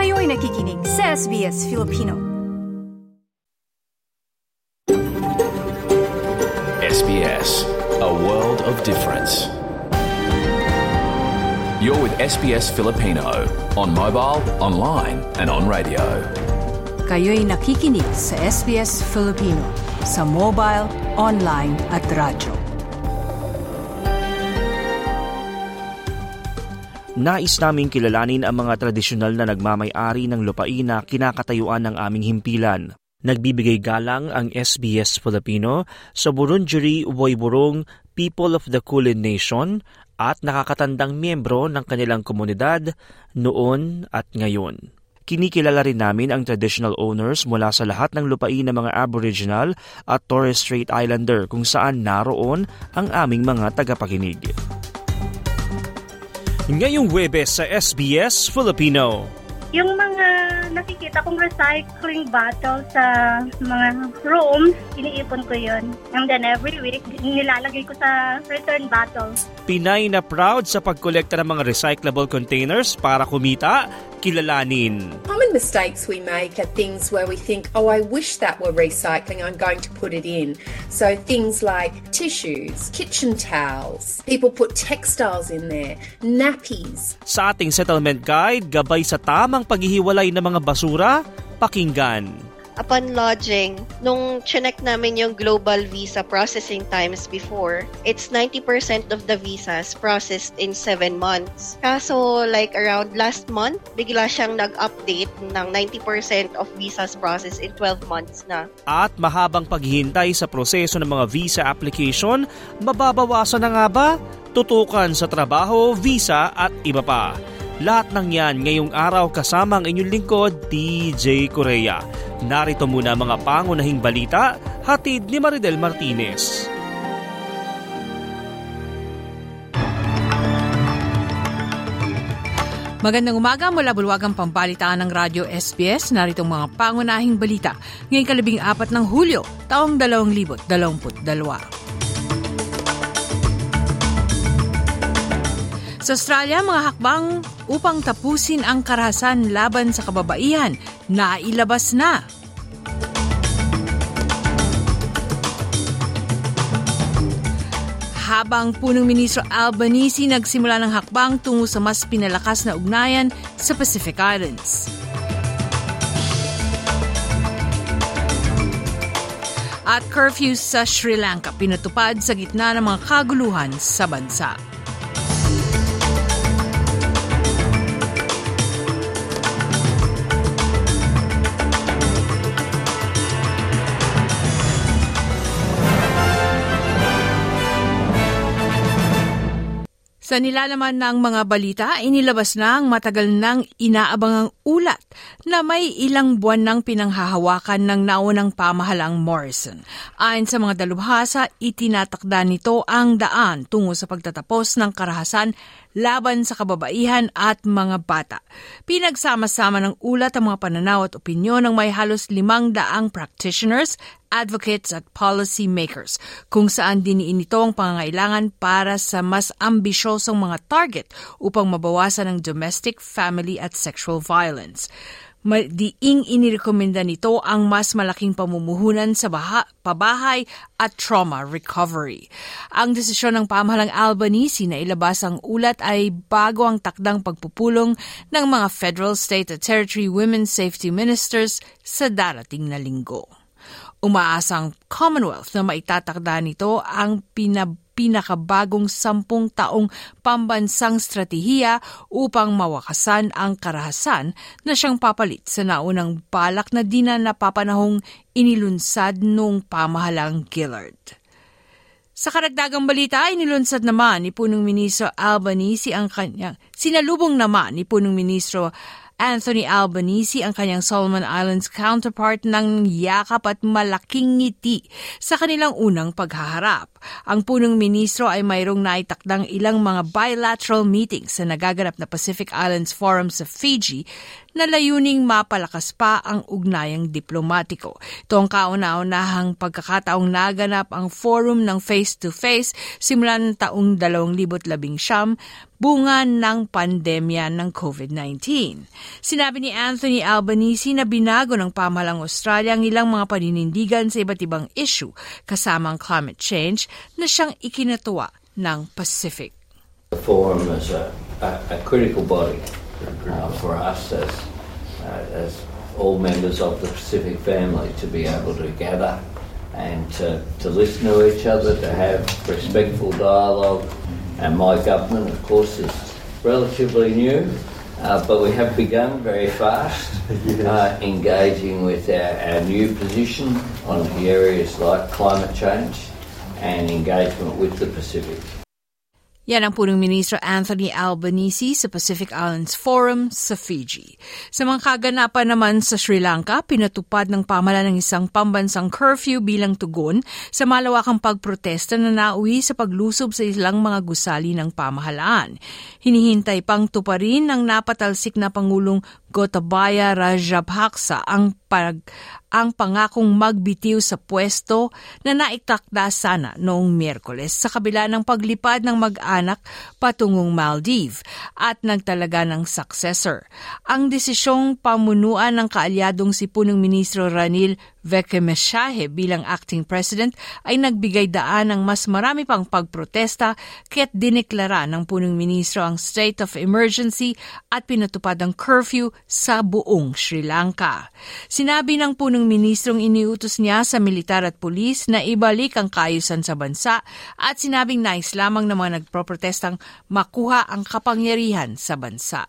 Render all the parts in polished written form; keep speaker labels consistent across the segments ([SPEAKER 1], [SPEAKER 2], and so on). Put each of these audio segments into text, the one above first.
[SPEAKER 1] Kayo'y nakikinig sa SBS Filipino.
[SPEAKER 2] SBS, a world of difference. You're with SBS Filipino on mobile, online and on radio.
[SPEAKER 1] Kayo'y nakikinig sa SBS Filipino sa mobile, online at radyo.
[SPEAKER 3] Nais naming kilalanin ang mga tradisyonal na nagmamay-ari ng lupain na kinakatayuan ng aming himpilan. Nagbibigay galang ang SBS Filipino sa Wurundjeri Woiwurrung People of the Kulin Nation at nakakatandang miyembro ng kanilang komunidad noon at ngayon. Kinikilala rin namin ang traditional owners mula sa lahat ng lupain ng mga Aboriginal at Torres Strait Islander kung saan naroon ang aming mga tagapakinig. Ngayong Huwebes sa SBS Filipino.
[SPEAKER 4] Yung mga nakikita kong recycling bottle sa mga rooms, iniipon ko yun. And then every week, nilalagay ko sa return bottle.
[SPEAKER 3] Pinay na proud sa pagkolekta ng mga recyclable containers para kumita, kilalanin.
[SPEAKER 5] Common mistakes we make are things where we think, oh, I wish that were recycling, I'm going to put it in. So things like tissues, kitchen towels, people put textiles in there, nappies.
[SPEAKER 3] Sa ating settlement guide, gabay sa tamang paghihiwalay ng mga basura, pakinggan.
[SPEAKER 6] Upon lodging, nung chinek namin yung global visa processing times before, it's 90% of the visas processed in 7 months. Kaso like around last month, bigla siyang nag-update ng 90% of visas processed in 12 months na.
[SPEAKER 3] At mahabang paghihintay sa proseso ng mga visa application, mababawasan na nga ba? Tutukan sa trabaho, visa at iba pa. Lahat ng yan ngayong araw kasama ang inyong lingkod, DJ Correa. Narito muna mga pangunahing balita, hatid ni Maridel Martinez.
[SPEAKER 1] Magandang umaga mula bulwagang pambalitaan ng Radyo SBS. Narito mga pangunahing balita ngayong 14 ng Hulyo, taong 2022. Sa Australia, mga hakbang upang tapusin ang karahasan laban sa kababaihan na ilabas na. Habang punong Ministro Albanese nagsimula ng hakbang tungo sa mas pinalakas na ugnayan sa Pacific Islands. At curfew sa Sri Lanka pinatupad sa gitna ng mga kaguluhan sa bansa. Sa nilalaman ng mga balita, inilabas na ang matagal nang inaabangang ulat na may ilang buwan nang pinanghahawakan ng naunang pamahalang Morrison. Ayon sa mga dalubhasa, itinatakda nito ang daan tungo sa pagtatapos ng karahasan laban sa kababaihan at mga bata. Pinagsama-sama ng ulat ang mga pananaw at opinyon ng may halos 500 practitioners, advocates at policy makers, kung saan diniin ito ang pangangailangan para sa mas ambisyosong mga target upang mabawasan ang domestic, family at sexual violence. Diing inirekomenda nito ang mas malaking pamumuhunan sa pabahay at trauma recovery. Ang desisyon ng pamahalang Albanese na ilabas ang ulat ay bago ang takdang pagpupulong ng mga federal, state at territory women's safety ministers sa darating na linggo. Umaasang Commonwealth na maitatakda nito ang pinakabagong 10 taong pambansang stratehiya upang mawakasan ang karahasan na siyang papalit sa naunang balak na di na napapanahong inilunsad noong pamahalang Gillard. Sa karagdagang balita, inilunsad naman ni Punong Ministro Albanese ang kanyang sinalubong naman ni Punong Ministro Anthony Albanese ang kanyang Solomon Islands counterpart ng yakap at malaking ngiti sa kanilang unang paghaharap. Ang punong ministro ay mayroong naitakdang ilang mga bilateral meetings sa nagaganap na Pacific Islands Forum sa Fiji na layuning mapalakas pa ang ugnayang diplomatiko. Ito ang kauna-unahang pagkakataong naganap ang forum ng face-to-face simulan taong 2019 bunga ng pandemya ng COVID-19. Sinabi ni Anthony Albanese na binago ng pamahalang Australia ang ilang mga paninindigan sa iba't ibang issue kasama ang climate change na siyang ikinatuwa ng Pacific.
[SPEAKER 7] The forum is a critical body for us as all members of the Pacific family to be able to gather and to listen to each other, to have respectful dialogue. And my government, of course, is relatively new, but we have begun very fast engaging with our new position on the areas like climate change and engagement with the Pacific.
[SPEAKER 1] Yan ang punong ministro Anthony Albanese sa Pacific Islands Forum sa Fiji. Sa mga kaganapan naman sa Sri Lanka, pinatupad ng pamahalaan ng isang pambansang curfew bilang tugon sa malawakang pagprotesta na nauwi sa paglusob sa ilang mga gusali ng pamahalaan. Hinihintay pang tuparin ng napatalsik na Pangulong Gotabaya Rajapaksa ang pangakong magbitiw sa pwesto na naitakda sana noong Miyerkules sa kabila ng paglipad ng mag-anak patungong Maldives at nagtalaga ng successor. Ang desisyong pamunuan ng kaalyadong si punong ministro Ranil Wickremesinghe bilang acting president ay nagbigay daan ng mas marami pang pagprotesta kaya't dineklara ng punong ministro ang state of emergency at pinatupad ang curfew sa buong Sri Lanka. Sinabi ng punong ministrong iniutos niya sa militar at pulis na ibalik ang kaayusan sa bansa at sinabing nais lamang ng mga nagproprotestang makuha ang kapangyarihan sa bansa.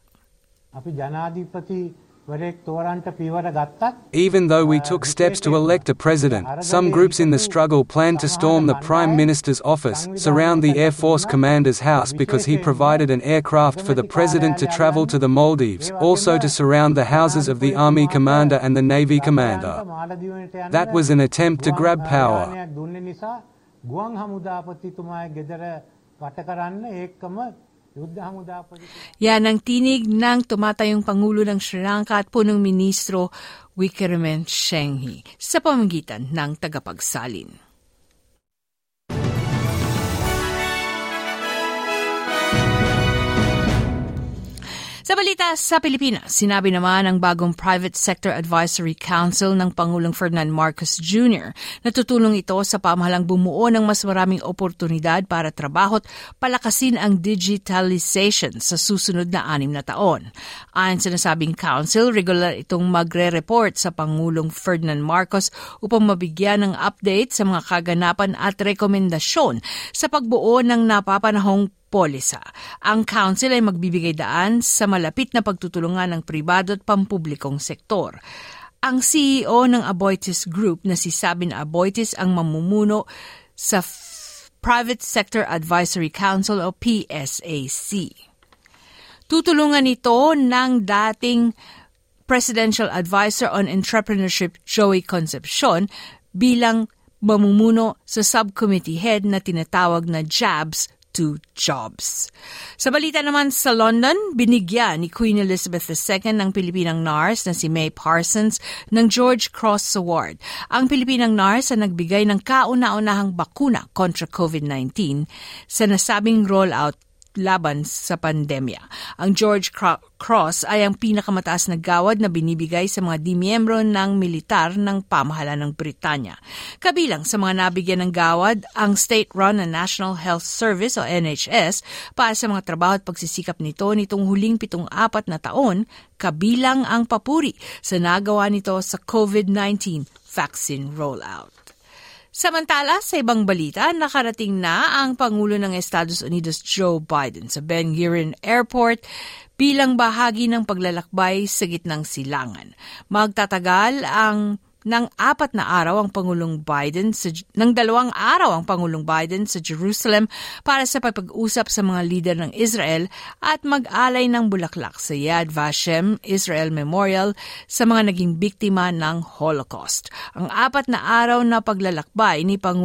[SPEAKER 8] Even though we took steps to elect a president, some groups in the struggle planned to storm the Prime Minister's office, surround the Air Force Commander's house because he provided an aircraft for the president to travel to the Maldives, also to surround the houses of the Army Commander and the Navy Commander. That was an attempt to grab power.
[SPEAKER 1] Yan ang tinig ng tumatayong Pangulo ng Sri Lanka at punong ministro Wickremesinghe sa pamamagitan ng tagapagsalin. Sa balita sa Pilipinas, sinabi naman ng bagong Private Sector Advisory Council ng Pangulong Ferdinand Marcos Jr. na tutulong ito sa pamahalang bumuo ng mas maraming oportunidad para trabaho at palakasin ang digitalization sa susunod na 6 na taon. Ayon sa nasabing council, regular itong magre-report sa Pangulong Ferdinand Marcos upang mabigyan ng update sa mga kaganapan at rekomendasyon sa pagbuo ng napapanahong polisa. Ang council ay magbibigay daan sa malapit na pagtutulungan ng pribado at pampublikong sektor. Ang CEO ng Aboitiz Group na si Sabin Aboitiz ang mamumuno sa Private Sector Advisory Council o PSAC. Tutulungan ito ng dating Presidential Advisor on Entrepreneurship Joey Concepcion bilang mamumuno sa subcommittee head na tinatawag na JABS to Jobs. Sa balita naman sa London, binigyan ni Queen Elizabeth II ng Pilipinang nurse na si May Parsons ng George Cross Award. Ang Pilipinang nurse ay nagbigay ng kauna-unahang bakuna kontra COVID-19 sa nasabing rollout laban sa pandemya. Ang George Cross ay ang pinakamataas na gawad na binibigay sa mga dimiyembro ng militar ng pamahalaan ng Britanya. Kabilang sa mga nabigyan ng gawad, ang state-run na National Health Service o NHS para sa mga trabaho at pagsisikap nito nitong huling 74 na taon, kabilang ang papuri sa nagawa nito sa COVID-19 vaccine rollout. Samantala, sa ibang balita, nakarating na ang Pangulo ng Estados Unidos Joe Biden sa Ben Gurion Airport bilang bahagi ng paglalakbay sa gitnang silangan. Magtatagal ng 2 araw ang Pangulong Biden ng 2 araw ang Pangulong Biden sa Jerusalem para sa pag-usap sa mga lider ng Israel at mag-alay ng bulaklak sa Yad Vashem Israel Memorial sa mga naging biktima ng Holocaust. Ang 4 na araw na paglalakbay ni Pangulong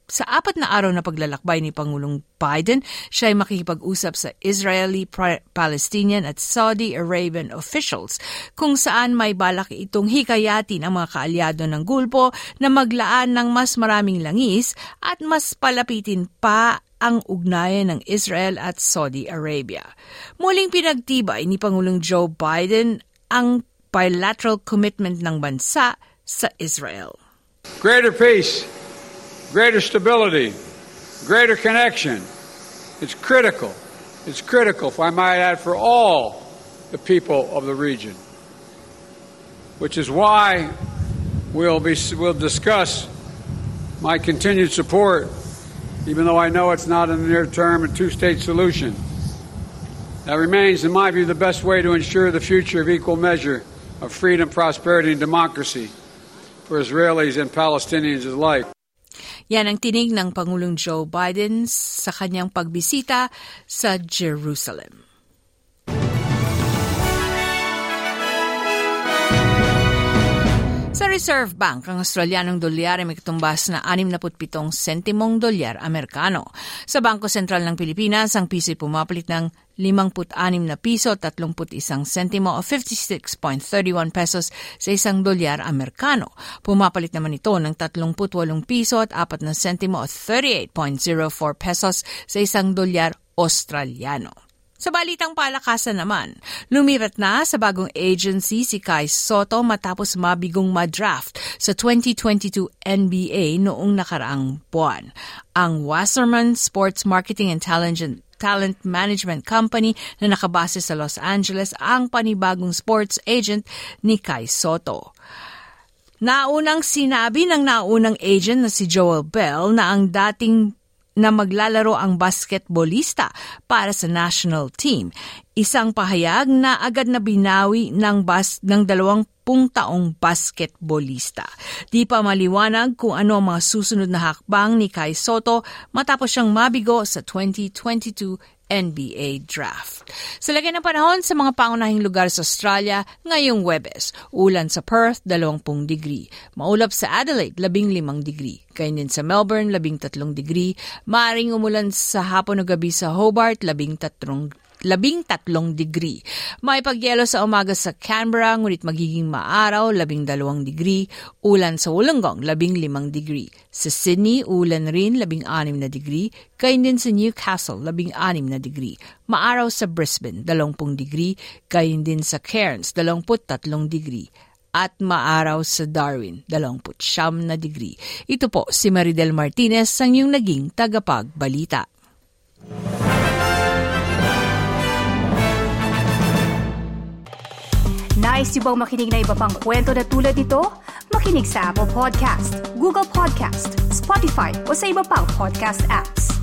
[SPEAKER 1] Sa 4 na araw na paglalakbay ni Pangulong Biden, siya ay makikipag-usap sa Israeli, Palestinian at Saudi Arabian officials kung saan may balak itong hikayatin ang mga kaalyado ng Gulpo na maglaan ng mas maraming langis at mas palapitin pa ang ugnayan ng Israel at Saudi Arabia. Muling pinagtibay ni Pangulong Joe Biden ang bilateral commitment ng bansa sa Israel.
[SPEAKER 9] Greater peace, greater stability, greater connection. It's critical. It's critical, if I might add, for all the people of the region. Which is why we'll discuss my continued support, even though I know it's not in the near term, a two-state solution. That remains, in my view, the best way to ensure the future of equal measure of freedom, prosperity, and democracy for Israelis and Palestinians alike.
[SPEAKER 1] Yan ang tinig ng Pangulong Joe Biden sa kanyang pagbisita sa Jerusalem. Sa Reserve Bank, ang Australianong dolyar ay may katumbas na 67 sentimong dolyar Amerikano. Sa Bangko Sentral ng Pilipinas, ang piso ay pumapalit ng 56 na piso at 31 sentimo o 56.31 pesos sa isang dolyar Amerikano. Pumapalit naman ito ng 38 piso at 4 na sentimo o 38.04 pesos sa isang dolyar Australiano. Sa balitang palakasan naman, lumipat na sa bagong agency si Kai Sotto matapos mabigong madraft sa 2022 NBA noong nakaraang buwan. Ang Wasserman Sports Marketing and Talent Management Company na nakabase sa Los Angeles ang panibagong sports agent ni Kai Sotto. Naunang sinabi ng naunang agent na si Joel Bell na ang dating na maglalaro ang basketballista para sa national team. Isang pahayag na agad na binawi ng 20 taong basketballista. Di pa maliwanag kung ano ang mga susunod na hakbang ni Kai Sotto matapos siyang mabigo sa 2022 NBA Draft. Sa lagay ng panahon sa mga pangunahing lugar sa Australia, ngayong Huwebes, ulan sa Perth, 20 degree. Maulap sa Adelaide, 15 degree. Gayun din sa Melbourne, 13 degree. Maaring umulan sa hapon o gabi sa Hobart, 13 degree. May pagyelo sa umaga sa Canberra, ngunit magiging maaraw, 12 degree. Ulan sa Wollongong, 15 degree. Sa Sydney, ulan rin, 16 na degree. Gayun din sa Newcastle, 16 na degree. Maaraw sa Brisbane, 20 degree. Gayun din sa Cairns, 23 degree. At maaraw sa Darwin, 29 na degree. Ito po si Maridel Martinez, ang iyong naging tagapagbalita.
[SPEAKER 10] Nice yung bang makinig na iba pang kwento na tulad ito? Makinig sa Apple Podcast, Google Podcast, Spotify o sa iba pang podcast apps.